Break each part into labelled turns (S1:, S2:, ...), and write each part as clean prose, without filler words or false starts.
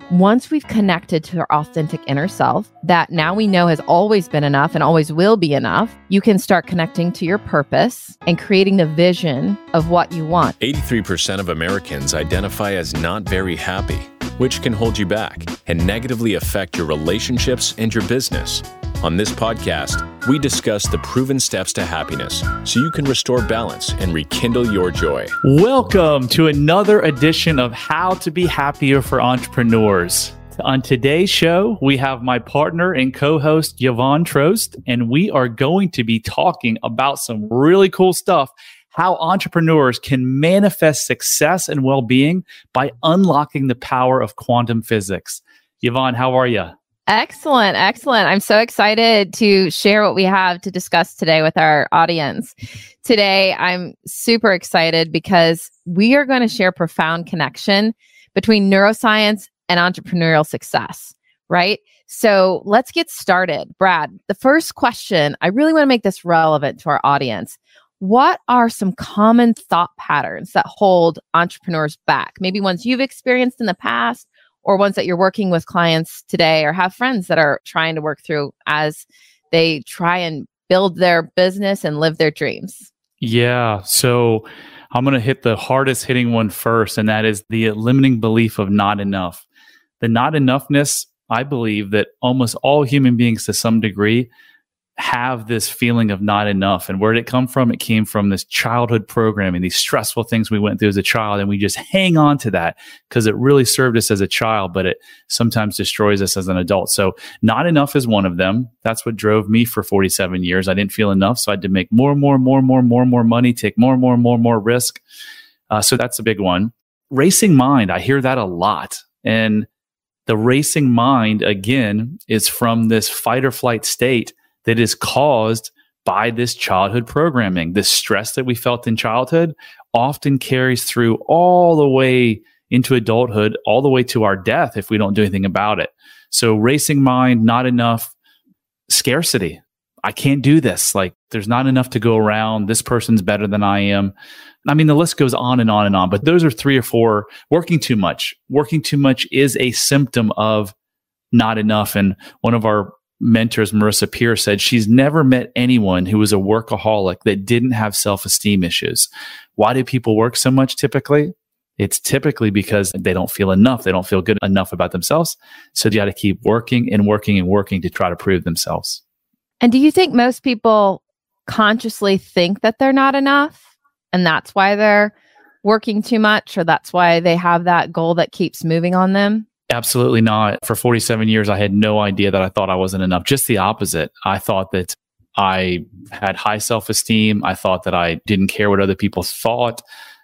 S1: Once we've connected to our authentic inner self that now we know has always been enough and always will be enough, you can start connecting to your purpose and creating the vision of what you want.
S2: 83% of Americans identify as not very happy, which can hold you back and negatively affect your relationships and your business. On this podcast, we discuss the proven steps to happiness so you can restore balance and rekindle your joy.
S3: Welcome to another edition of How to Be Happier for Entrepreneurs. On today's show, we have my partner and co-host, Yvonne Trost, and we are going to be talking about some really cool stuff, how entrepreneurs can manifest success and well-being by unlocking the power of quantum physics. Yvonne, how are you?
S1: Excellent. I'm so excited to share what we have to discuss today with our audience. Today, I'm super excited because we are going to share profound connection between neuroscience and entrepreneurial success, right? So let's get started. Brad, the first question, I really want to make this relevant to our audience. What are some common thought patterns that hold entrepreneurs back? Maybe ones you've experienced in the past, or ones that you're working with clients today or have friends that are trying to work through as they try and build their business and live their dreams?
S3: Yeah. So I'm going to hit the hardest hitting one first, and that is the limiting belief of not enough. The not enoughness, I believe that almost all human beings to some degree have this feeling of not enough. And where did it come from? It came from this childhood programming, these stressful things we went through as a child. And we just hang on to that because it really served us as a child, but it sometimes destroys us as an adult. So not enough is one of them. That's what drove me for 47 years. I didn't feel enough. So I had to make more money, take more risk. So that's a big one. Racing mind. I hear that a lot. And the racing mind, again, is from this fight or flight state that is caused by this childhood programming. This stress that we felt in childhood often carries through all the way into adulthood, all the way to our death if we don't do anything about it. So racing mind, not enough, scarcity. I can't do this. Like, there's not enough to go around. This person's better than I am. I mean, the list goes on and on and on, but those are 3 or 4. Working too much. Working too much is a symptom of not enough. And one of our mentors, Marissa Peer, said she's never met anyone who was a workaholic that didn't have self-esteem issues. Why do people work so much typically? It's typically because they don't feel enough. They don't feel good enough about themselves. So you got to keep working to try to prove themselves.
S1: And do you think most people consciously think that they're not enough, and that's why they're working too much, or that's why they have that goal that keeps moving on them?
S3: Absolutely not. For 47 years, I had no idea that I thought I wasn't enough. Just the opposite. I thought that I had high self-esteem. I thought that I didn't care what other people thought.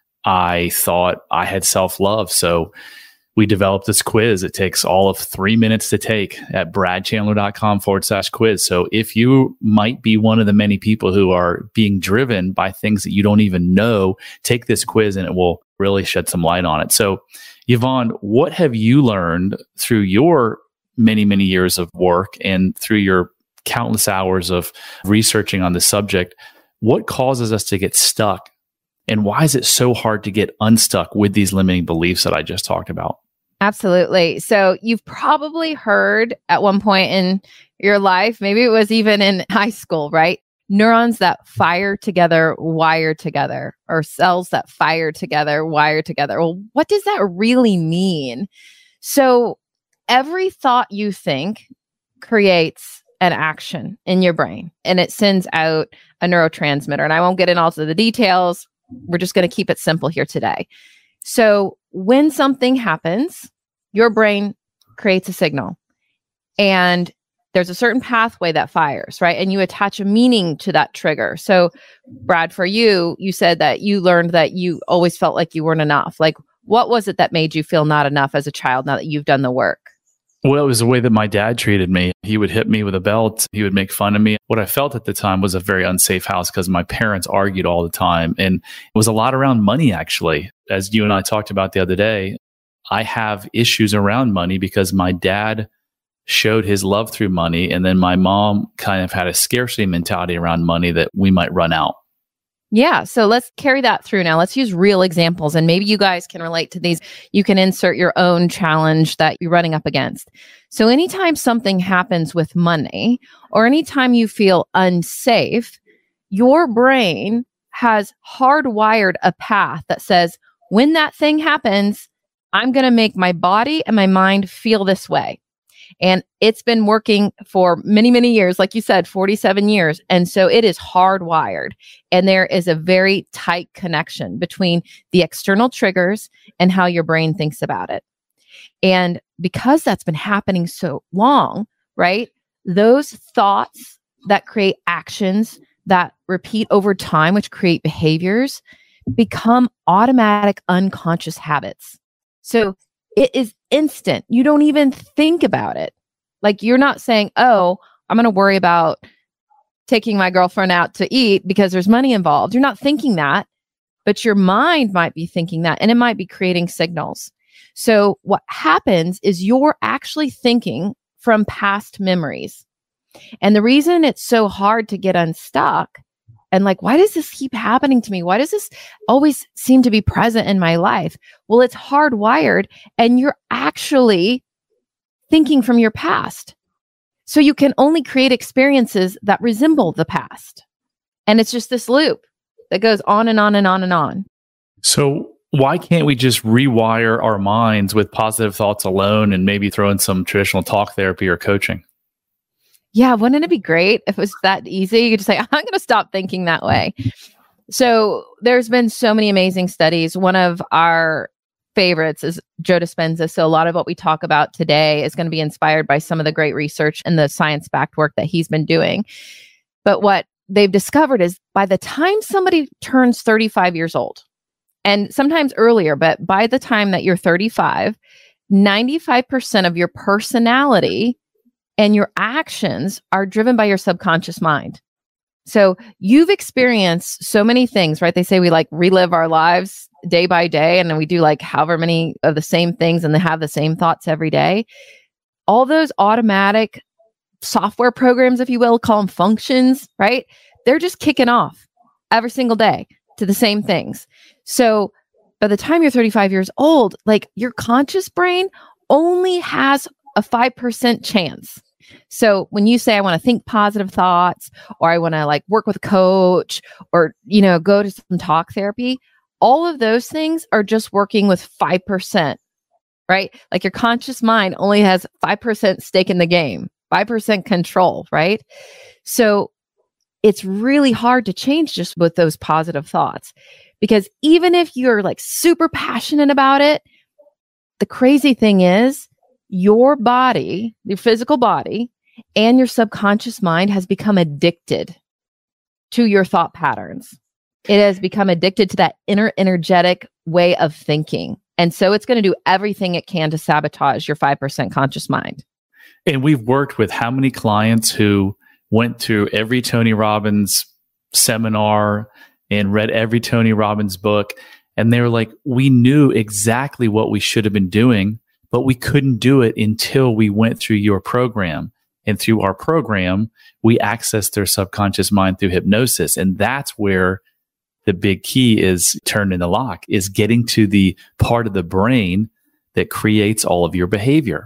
S3: I thought I had self-love. So we developed this quiz. It takes all of 3 minutes to take at bradchandler.com/quiz. So if you might be one of the many people who are being driven by things that you don't even know, take this quiz and it will really shed some light on it. So Yvonne, what have you learned through your many, many years of work and through your countless hours of researching on the subject? What causes us to get stuck? And why is it so hard to get unstuck with these limiting beliefs that I just talked about?
S1: Absolutely. So you've probably heard at one point in your life, maybe it was even in high school, right? Neurons that fire together, wire together, or cells that fire together, wire together. Well, what does that really mean? So every thought you think creates an action in your brain, and it sends out a neurotransmitter. And I won't get into all of the details. We're just going to keep it simple here today. So when something happens, your brain creates a signal, and there's a certain pathway that fires, right? And you attach a meaning to that trigger. So Brad, for you, you said that you learned that you always felt like you weren't enough. Like, what was it that made you feel not enough as a child now that you've done the work?
S3: Well, it was the way that my dad treated me. He would hit me with a belt. He would make fun of me. What I felt at the time was a very unsafe house because my parents argued all the time. And it was a lot around money, actually. As you and I talked about the other day, I have issues around money because my dad showed his love through money. And then my mom kind of had a scarcity mentality around money that we might run out.
S1: Yeah. So let's carry that through now. Let's use real examples, and maybe you guys can relate to these. You can insert your own challenge that you're running up against. So anytime something happens with money, or anytime you feel unsafe, your brain has hardwired a path that says, when that thing happens, I'm going to make my body and my mind feel this way. And it's been working for many, many years, like you said, 47 years. And so it is hardwired. And there is a very tight connection between the external triggers and how your brain thinks about it. And because that's been happening so long, right? Those thoughts that create actions that repeat over time, which create behaviors, become automatic unconscious habits. So it is instant. You don't even think about it. Like, you're not saying, oh, I'm going to worry about taking my girlfriend out to eat because there's money involved. You're not thinking that, but your mind might be thinking that, and it might be creating signals. So what happens is you're actually thinking from past memories. And the reason it's so hard to get unstuck and like, why does this keep happening to me? Why does this always seem to be present in my life? Well, it's hardwired, and you're actually thinking from your past. So you can only create experiences that resemble the past. And it's just this loop that goes on and on and on and on.
S3: So why can't we just rewire our minds with positive thoughts alone and maybe throw in some traditional talk therapy or coaching?
S1: Yeah, wouldn't it be great if it was that easy? You could just say, I'm going to stop thinking that way. So there's been so many amazing studies. One of our favorites is Joe Dispenza. So a lot of what we talk about today is going to be inspired by some of the great research and the science-backed work that he's been doing. But what they've discovered is by the time somebody turns 35 years old, and sometimes earlier, but by the time that you're 35, 95% of your personality and your actions are driven by your subconscious mind. So you've experienced so many things, right? They say we like relive our lives day by day, and then we do like however many of the same things and they have the same thoughts every day. All those automatic software programs, if you will, call them functions, right? They're just kicking off every single day to the same things. So by the time you're 35 years old, like your conscious brain only has a 5% chance. So when you say, I want to think positive thoughts, or I want to like work with a coach, or, you know, go to some talk therapy, all of those things are just working with 5%, right? Like your conscious mind only has 5% stake in the game, 5% control, right? So it's really hard to change just with those positive thoughts, because even if you're like super passionate about it, the crazy thing is your body, your physical body, and your subconscious mind has become addicted to your thought patterns. It has become addicted to that inner energetic way of thinking. And so it's going to do everything it can to sabotage your 5% conscious mind.
S3: And we've worked with how many clients who went through every Tony Robbins seminar and read every Tony Robbins book. And they were like, we knew exactly what we should have been doing, but we couldn't do it until we went through your program. And through our program, we accessed their subconscious mind through hypnosis. And that's where the big key is turning the lock, is getting to the part of the brain that creates all of your behavior.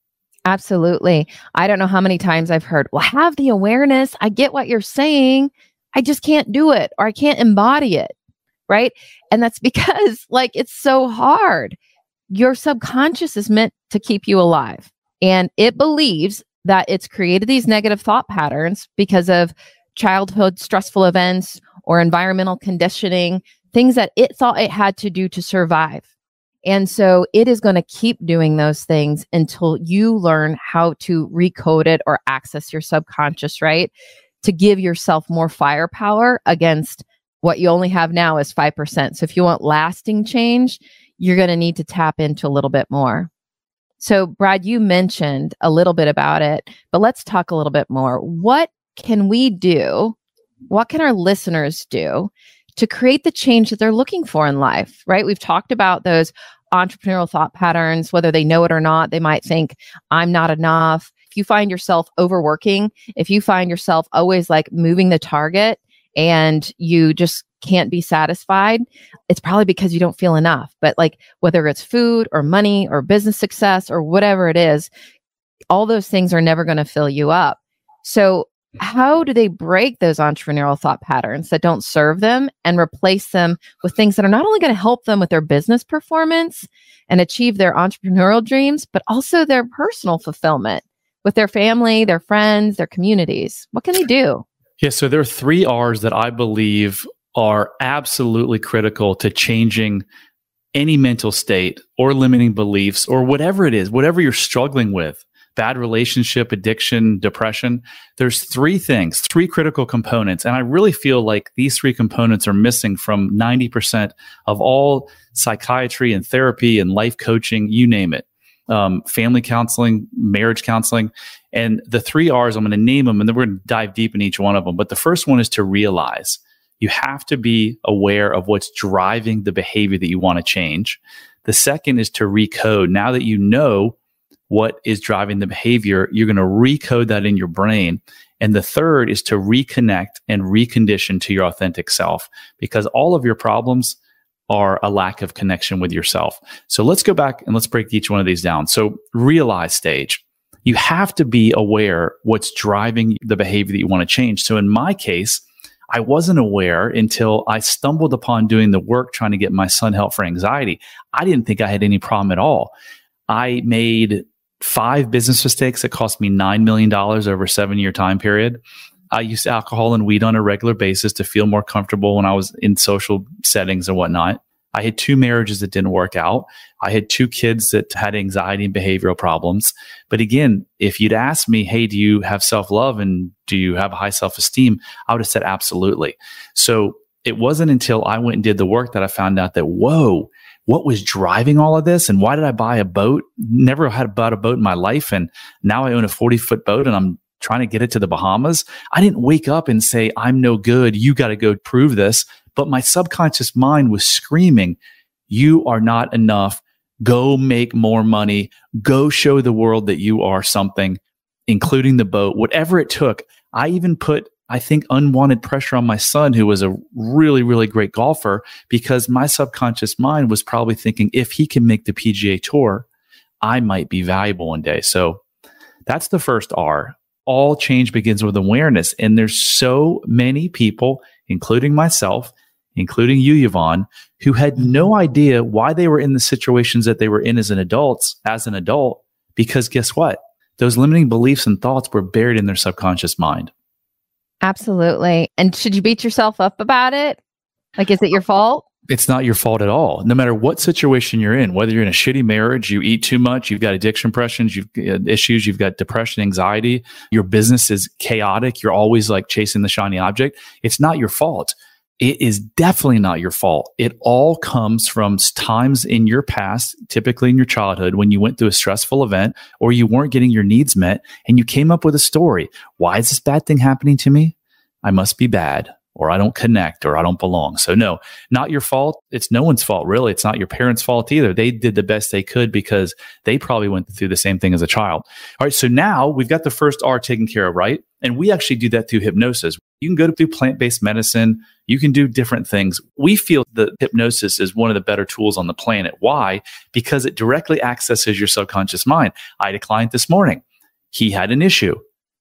S1: Absolutely. I don't know how many times I've heard, well, have the awareness. I get what you're saying. I just can't do it, or I can't embody it. Right. And that's because like, it's so hard. Your subconscious is meant to keep you alive, and it believes that it's created these negative thought patterns because of childhood stressful events or environmental conditioning, things that it thought it had to do to survive. And so it is going to keep doing those things until you learn how to recode it or access your subconscious, right? To give yourself more firepower against what you only have now is 5%. So if you want lasting change, you're going to need to tap into a little bit more. So Brad, you mentioned a little bit about it, but let's talk a little bit more. What can we do? What can our listeners do to create the change that they're looking for in life, right? We've talked about those entrepreneurial thought patterns, whether they know it or not. They might think, I'm not enough. If you find yourself overworking, if you find yourself always like moving the target and you just can't be satisfied, it's probably because you don't feel enough. But like whether it's food or money or business success or whatever it is, all those things are never going to fill you up. So how do they break those entrepreneurial thought patterns that don't serve them and replace them with things that are not only going to help them with their business performance and achieve their entrepreneurial dreams, but also their personal fulfillment with their family, their friends, their communities? What can they do?
S3: Yeah, so there are 3 R's that I believe are absolutely critical to changing any mental state or limiting beliefs or whatever it is, whatever you're struggling with. Bad relationship, addiction, depression. There's 3 things, 3 critical components. And I really feel like these 3 components are missing from 90% of all psychiatry and therapy and life coaching, you name it. Family counseling, marriage counseling. And the 3 R's, I'm going to name them and then we're going to dive deep in each one of them. But the first one is to realize. You have to be aware of what's driving the behavior that you want to change. The second is to recode. Now that you know what is driving the behavior, you're going to recode that in your brain. And the third is to reconnect and recondition to your authentic self, because all of your problems are a lack of connection with yourself. So let's go back and let's break each one of these down. So realize stage. You have to be aware what's driving the behavior that you want to change. So in my case, I wasn't aware until I stumbled upon doing the work trying to get my son help for anxiety. I didn't think I had any problem at all. I made 5 business mistakes that cost me $9 million over a 7-year time period. I used alcohol and weed on a regular basis to feel more comfortable when I was in social settings and whatnot. I had 2 marriages that didn't work out. I had 2 kids that had anxiety and behavioral problems. But again, if you'd asked me, hey, do you have self-love and do you have a high self-esteem? I would have said absolutely. So it wasn't until I went and did the work that I found out that, whoa, what was driving all of this? And why did I buy a boat? Never had bought a boat in my life. And now I own a 40-foot boat and I'm trying to get it to the Bahamas. I didn't wake up and say, I'm no good. You got to go prove this. But my subconscious mind was screaming, you are not enough. Go make more money. Go show the world that you are something, including the boat, whatever it took. I even put, I think, unwanted pressure on my son, who was a really, really great golfer, because my subconscious mind was probably thinking, if he can make the PGA Tour, I might be valuable one day. So that's the first R. All change begins with awareness. And there's so many people, including myself, including you, Yvonne, who had no idea why they were in the situations that they were in as an adult, because guess what? Those limiting beliefs and thoughts were buried in their subconscious mind.
S1: Absolutely. And should you beat yourself up about it? Like, is it your fault?
S3: It's not your fault at all. No matter what situation you're in, whether you're in a shitty marriage, you eat too much, you've got addiction pressures, you've got issues, you've got depression, anxiety, your business is chaotic, you're always like chasing the shiny object. It's not your fault. It is definitely not your fault. It all comes from times in your past, typically in your childhood, when you went through a stressful event or you weren't getting your needs met and you came up with a story. Why is this bad thing happening to me? I must be bad, or I don't connect, or I don't belong. So no, not your fault. It's no one's fault, really. It's not your parents' fault either. They did the best they could because they probably went through the same thing as a child. All right, so now we've got the first R taken care of, right? And we actually do that through hypnosis. You can go through plant-based medicine. You can do different things. We feel that hypnosis is one of the better tools on the planet. Why? Because it directly accesses your subconscious mind. I had a client this morning. He had an issue.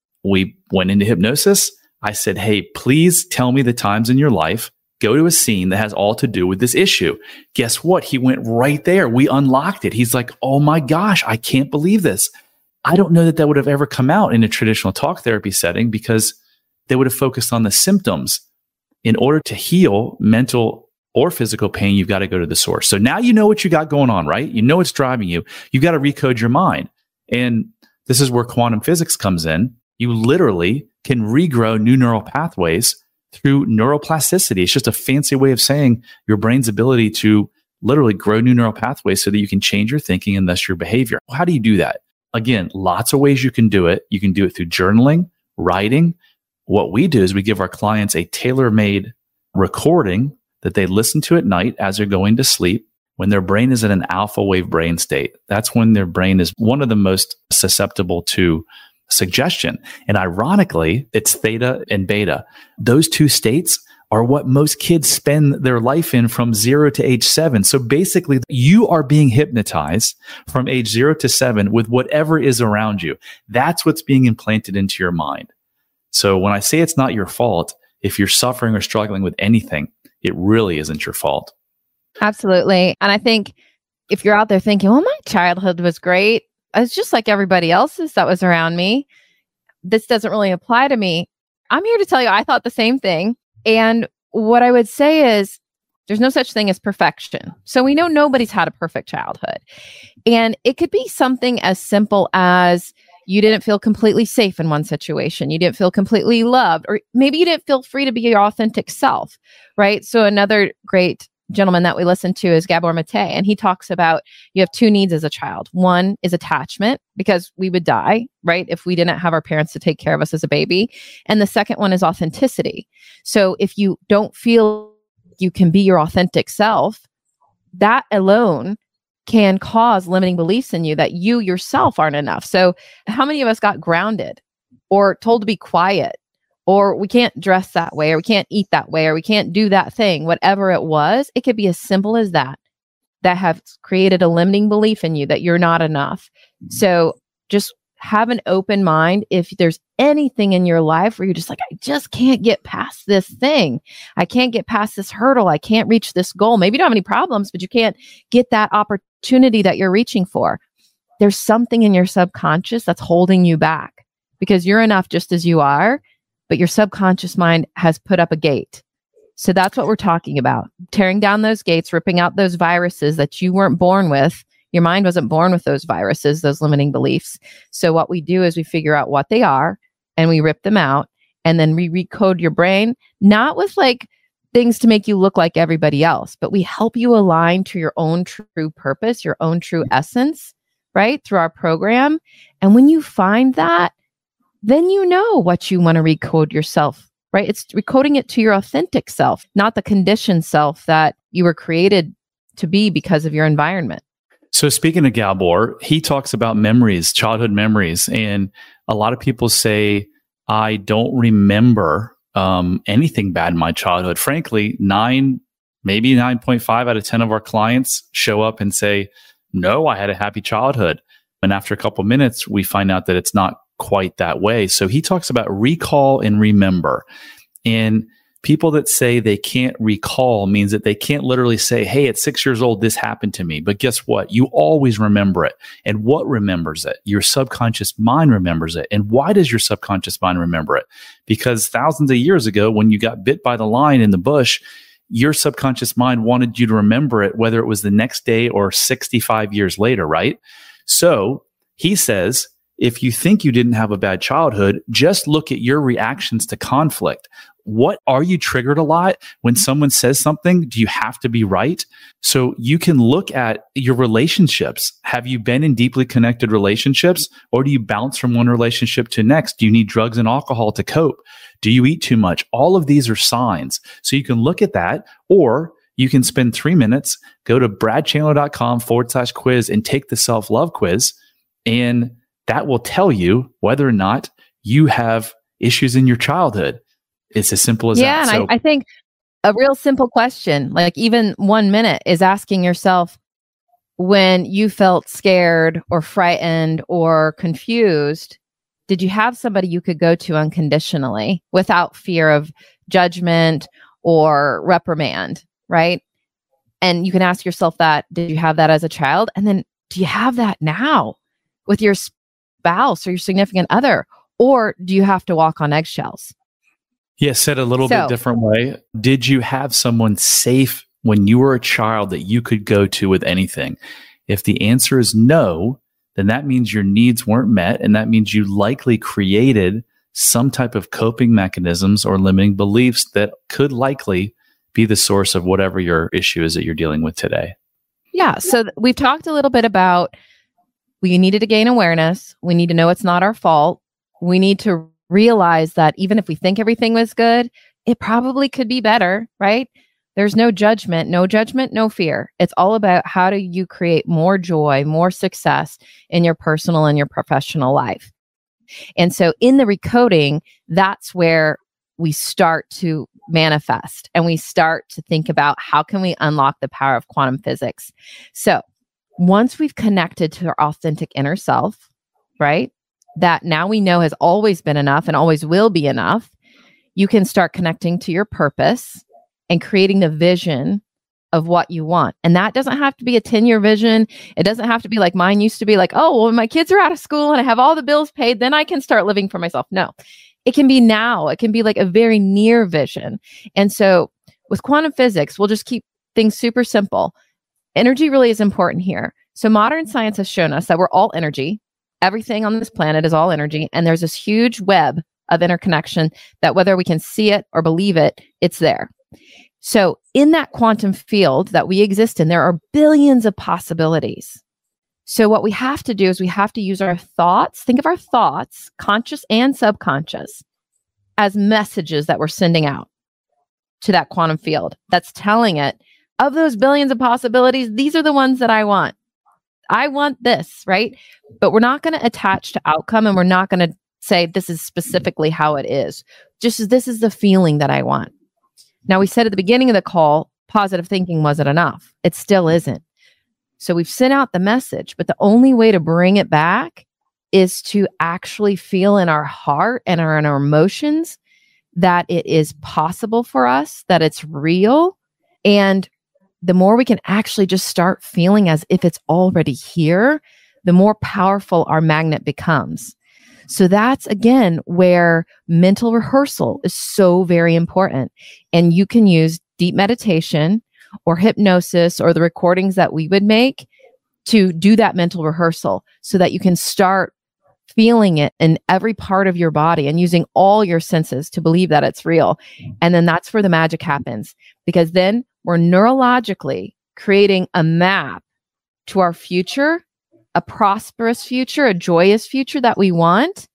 S3: We went into hypnosis. I said, hey, please tell me the times in your life. Go to a scene that has all to do with this issue. Guess what? He went right there. We unlocked it. He's like, oh my gosh, I can't believe this. I don't know that would have ever come out in a traditional talk therapy setting because they would have focused on the symptoms. In order to heal mental or physical pain, you've got to go to the source. So now you know what you got going on, right? You know what's driving you. You've got to recode your mind. And this is where quantum physics comes in. You literally can regrow new neural pathways through neuroplasticity. It's just a fancy way of saying your brain's ability to literally grow new neural pathways so that you can change your thinking and thus your behavior. How do you do that? Again, lots of ways you can do it. You can do it through journaling, writing. What we do is we give our clients a tailor-made recording that they listen to at night as they're going to sleep when their brain is in an alpha wave brain state. That's when their brain is one of the most susceptible to suggestion. And ironically, it's theta and beta. Those two states are what most kids spend their life in from 0 to age 7. So basically, you are being hypnotized from age 0 to 7 with whatever is around you. That's what's being implanted into your mind. So when I say it's not your fault, if you're suffering or struggling with anything, it really isn't your fault.
S1: Absolutely. And I think if you're out there thinking, well, my childhood was great, it's just like everybody else's that was around me, this doesn't really apply to me. I'm here to tell you, I thought the same thing. And what I would say is there's no such thing as perfection. So we know nobody's had a perfect childhood. And it could be something as simple as you didn't feel completely safe in one situation. You didn't feel completely loved, or maybe you didn't feel free to be your authentic self, right? So another great gentleman that we listen to is Gabor Mate, and he talks about you have two needs as a child. One is attachment, because we would die, right, if we didn't have our parents to take care of us as a baby. And the second one is authenticity. So if you don't feel you can be your authentic self, that alone can cause limiting beliefs in you that you yourself aren't enough. So how many of us got grounded or told to be quiet, or we can't dress that way, or we can't eat that way, or we can't do that thing, whatever it was? It could be as simple as that have created a limiting belief in you that you're not enough. So just have an open mind. If there's anything in your life where you're just like, I just can't get past this thing. I can't get past this hurdle. I can't reach this goal. Maybe you don't have any problems, but you can't get that opportunity that you're reaching for. There's something in your subconscious that's holding you back, because you're enough just as you are, but your subconscious mind has put up a gate. So that's what we're talking about. Tearing down those gates, ripping out those viruses that you weren't born with. Your mind wasn't born with those viruses, those limiting beliefs. So what we do is we figure out what they are and we rip them out, and then we recode your brain, not with like things to make you look like everybody else, but we help you align to your own true purpose, your own true essence, right? Through our program. And when you find that, then you know what you want to recode yourself, right? It's recoding it to your authentic self, not the conditioned self that you were created to be because of your environment.
S3: So speaking of Gabor, he talks about memories, childhood memories. And a lot of people say, I don't remember anything bad in my childhood. Frankly, maybe 9.5 out of 10 of our clients show up and say, no, I had a happy childhood. And after a couple of minutes, we find out that it's not quite that way. So he talks about recall and remember. And people that say they can't recall means that they can't literally say, hey, at 6 years old, this happened to me. But guess what? You always remember it. And what remembers it? Your subconscious mind remembers it. And why does your subconscious mind remember it? Because thousands of years ago, when you got bit by the lion in the bush, your subconscious mind wanted you to remember it, whether it was the next day or 65 years later, right? So he says, if you think you didn't have a bad childhood, just look at your reactions to conflict. What are you triggered a lot when someone says something? Do you have to be right? So you can look at your relationships. Have you been in deeply connected relationships, or do you bounce from one relationship to next? Do you need drugs and alcohol to cope? Do you eat too much? All of these are signs. So you can look at that, or you can spend 3 minutes, go to bradchandler.com/quiz and take the self-love quiz. And that will tell you whether or not you have issues in your childhood. It's as simple as that.
S1: Yeah, and I think a real simple question, like even 1 minute, is asking yourself, when you felt scared or frightened or confused, did you have somebody you could go to unconditionally without fear of judgment or reprimand, right? And you can ask yourself that, did you have that as a child? And then do you have that now with your spouse or your significant other? Or do you have to walk on eggshells?
S3: Yeah, said a little bit different way. Did you have someone safe when you were a child that you could go to with anything? If the answer is no, then that means your needs weren't met. And that means you likely created some type of coping mechanisms or limiting beliefs that could likely be the source of whatever your issue is that you're dealing with today.
S1: Yeah. So we've talked a little bit about, we needed to gain awareness. We need to know it's not our fault. We need to realize that even if we think everything was good, it probably could be better, right? There's no judgment, no fear. It's all about how do you create more joy, more success in your personal and your professional life. And so in the recoding, that's where we start to manifest and we start to think about how can we unlock the power of quantum physics. So once we've connected to our authentic inner self, right, that now we know has always been enough and always will be enough, you can start connecting to your purpose and creating the vision of what you want. And that doesn't have to be a 10-year vision. It doesn't have to be like mine used to be like, oh, well, when my kids are out of school and I have all the bills paid, then I can start living for myself. No, it can be now. It can be like a very near vision. And so with quantum physics, we'll just keep things super simple. Energy really is important here. So modern science has shown us that we're all energy. Everything on this planet is all energy. And there's this huge web of interconnection that whether we can see it or believe it, it's there. So in that quantum field that we exist in, there are billions of possibilities. So what we have to do is we have to use our thoughts, think of our thoughts, conscious and subconscious, as messages that we're sending out to that quantum field that's telling it, of those billions of possibilities, these are the ones that I want. I want this, right? But we're not going to attach to outcome, and we're not going to say this is specifically how it is. Just this is the feeling that I want. Now, we said at the beginning of the call, positive thinking wasn't enough. It still isn't. So we've sent out the message, but the only way to bring it back is to actually feel in our heart and in our emotions that it is possible for us, that it's real. And the more we can actually just start feeling as if it's already here, the more powerful our magnet becomes. So that's, again, where mental rehearsal is so very important. And you can use deep meditation or hypnosis or the recordings that we would make to do that mental rehearsal so that you can start feeling it in every part of your body and using all your senses to believe that it's real. And then that's where the magic happens, because then we're neurologically creating a map to our future, a prosperous future, a joyous future that we want,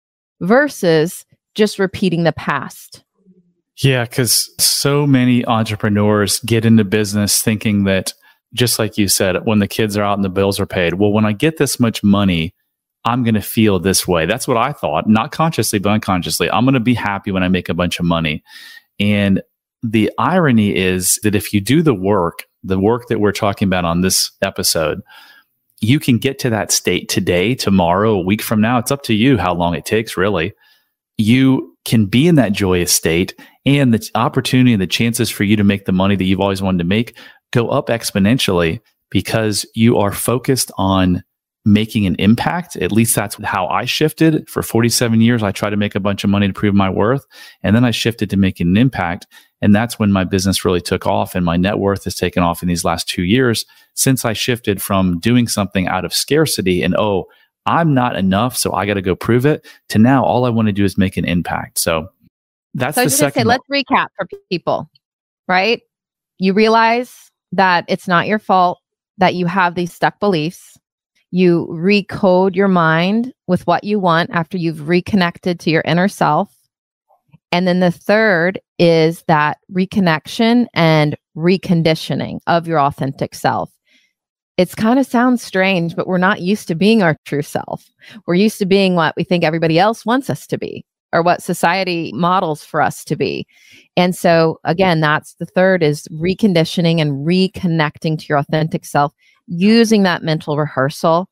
S1: versus just repeating the past.
S3: Yeah, because so many entrepreneurs get into business thinking that, just like you said, when the kids are out and the bills are paid, well, when I get this much money, I'm going to feel this way. That's what I thought, not consciously, but unconsciously. I'm going to be happy when I make a bunch of money. And the irony is that if you do the work that we're talking about on this episode, you can get to that state today, tomorrow, a week from now. It's up to you how long it takes, really. You can be in that joyous state, and the opportunity and the chances for you to make the money that you've always wanted to make go up exponentially because you are focused on making an impact. At least that's how I shifted. For 47 years, I tried to make a bunch of money to prove my worth. And then I shifted to making an impact. And that's when my business really took off, and my net worth has taken off in these last 2 years since I shifted from doing something out of scarcity and, oh, I'm not enough, so I got to go prove it, to now all I want to do is make an impact. So that's the second.
S1: Let's recap for people, right? You realize that it's not your fault that you have these stuck beliefs. You recode your mind with what you want after you've reconnected to your inner self. And then the third is that reconnection and reconditioning of your authentic self. It's kind of sounds strange, but we're not used to being our true self. We're used to being what we think everybody else wants us to be, or what society models for us to be. And so again, that's the third, is reconditioning and reconnecting to your authentic self, using that mental rehearsal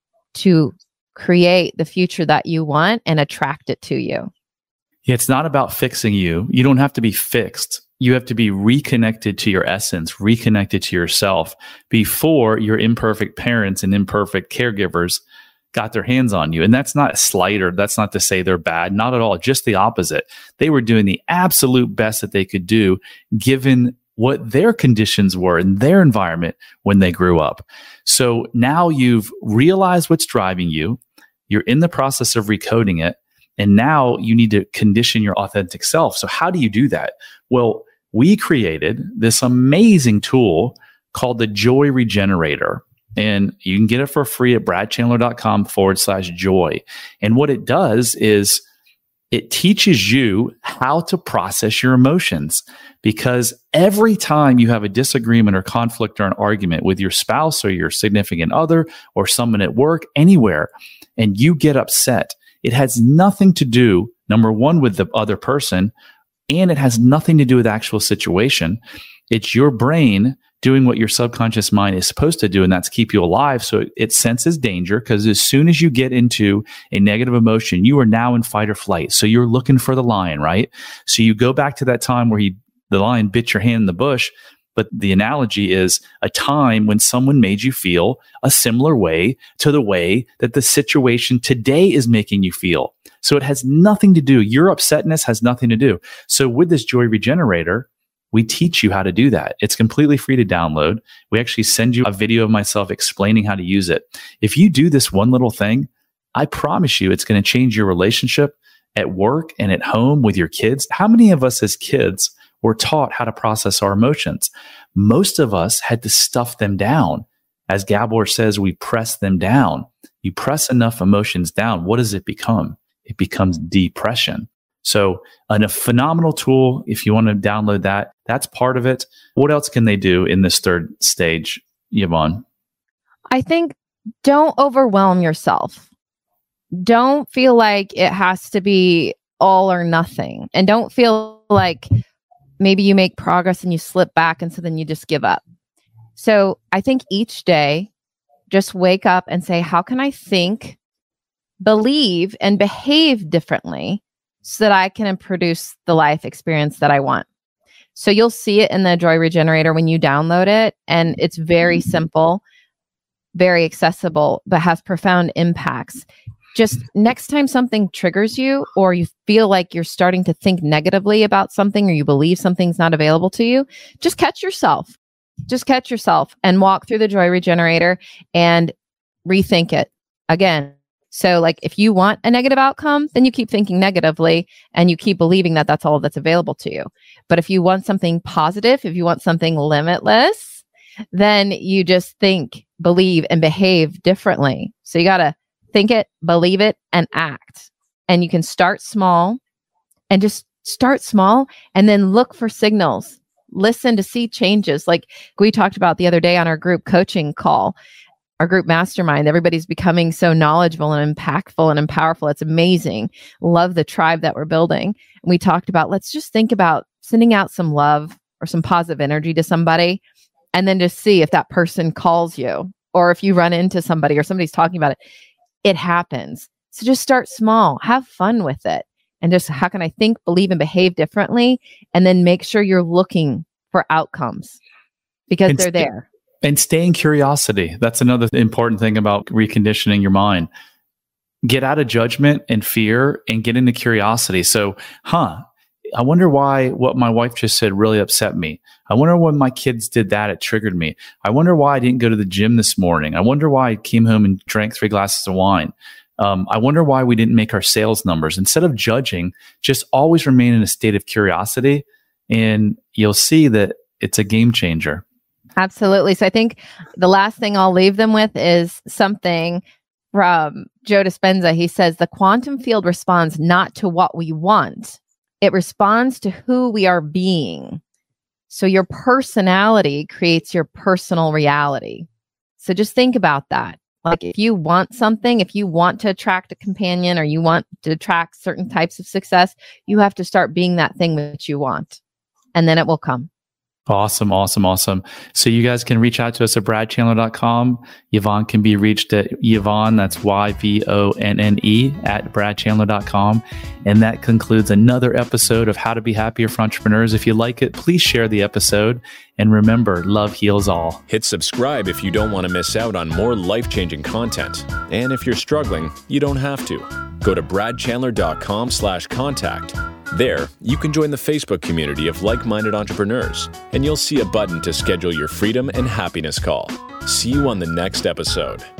S1: to create the future that you want and attract it to you.
S3: Yeah, it's not about fixing you. You don't have to be fixed. You have to be reconnected to your essence, reconnected to yourself before your imperfect parents and imperfect caregivers got their hands on you. And that's not a slight, or that's not to say they're bad, not at all, just the opposite. They were doing the absolute best that they could do given what their conditions were in their environment when they grew up. So now you've realized what's driving you. You're in the process of recoding it. And now you need to condition your authentic self. So how do you do that? Well, we created this amazing tool called the Joy Regenerator. And you can get it for free at bradchandler.com/joy. And what it does is it teaches you how to process your emotions, because every time you have a disagreement or conflict or an argument with your spouse or your significant other or someone at work, anywhere, and you get upset, it has nothing to do, number one, with the other person And it has nothing to do with the actual situation. It's your brain doing what your subconscious mind is supposed to do, and that's keep you alive. So it senses danger, because as soon as you get into a negative emotion, you are now in fight or flight. So you're looking for the lion, right? So you go back to that time where the lion bit your hand in the bush. But the analogy is a time when someone made you feel a similar way to the way that the situation today is making you feel. So it has nothing to do. Your upsetness has nothing to do. So with this Joy Regenerator, we teach you how to do that. It's completely free to download. We actually send you a video of myself explaining how to use it. If you do this one little thing, I promise you it's going to change your relationship at work and at home with your kids. How many of us as kids were taught how to process our emotions? Most of us had to stuff them down. As Gabor says, we press them down. You press enough emotions down, what does it become? It becomes depression. So a phenomenal tool. If you want to download that, that's part of it. What else can they do in this third stage, Yvonne?
S1: I think don't overwhelm yourself. Don't feel like it has to be all or nothing. And don't feel like maybe you make progress and you slip back, and so then you just give up. So I think each day, just wake up and say, how can I think, believe, and behave differently so that I can produce the life experience that I want? So you'll see it in the Joy Regenerator when you download it. And it's very simple, very accessible, but has profound impacts. Just next time something triggers you, or you feel like you're starting to think negatively about something, or you believe something's not available to you, just catch yourself. Just catch yourself and walk through the Joy Regenerator and rethink it again. So like if you want a negative outcome, then you keep thinking negatively and you keep believing that that's all that's available to you. But if you want something positive, if you want something limitless, then you just think, believe, and behave differently. So you got to think it, believe it, and act. And you can start small, and just start small and then look for signals. Listen to see changes. Like we talked about the other day on our group coaching call, our group mastermind. Everybody's becoming so knowledgeable and impactful and powerful. It's amazing. Love the tribe that we're building. And we talked about, let's just think about sending out some love or some positive energy to somebody, and then just see if that person calls you, or if you run into somebody or somebody's talking about it. It happens. So just start small, have fun with it. And just how can I think, believe, and behave differently? And then make sure you're looking for outcomes, because they're there.
S3: And stay in curiosity. That's another important thing about reconditioning your mind. Get out of judgment and fear and get into curiosity. So, I wonder why what my wife just said really upset me. I wonder when my kids did that, it triggered me. I wonder why I didn't go to the gym this morning. I wonder why I came home and drank 3 glasses of wine. I wonder why we didn't make our sales numbers. Instead of judging, just always remain in a state of curiosity, and you'll see that it's a game changer.
S1: Absolutely. So I think the last thing I'll leave them with is something from Joe Dispenza. He says, the quantum field responds not to what we want. It responds to who we are being. So your personality creates your personal reality. So just think about that. Like if you want something, if you want to attract a companion, or you want to attract certain types of success, you have to start being that thing that you want, and then it will come.
S3: Awesome. So you guys can reach out to us at bradchandler.com. Yvonne can be reached at Yvonne, that's YVONNE, at bradchandler.com. And that concludes another episode of How to Be Happier for Entrepreneurs. If you like it, please share the episode. And remember, love heals all.
S2: Hit subscribe if you don't want to miss out on more life-changing content. And if you're struggling, you don't have to. Go to bradchandler.com/contact. There, you can join the Facebook community of like-minded entrepreneurs, and you'll see a button to schedule your freedom and happiness call. See you on the next episode.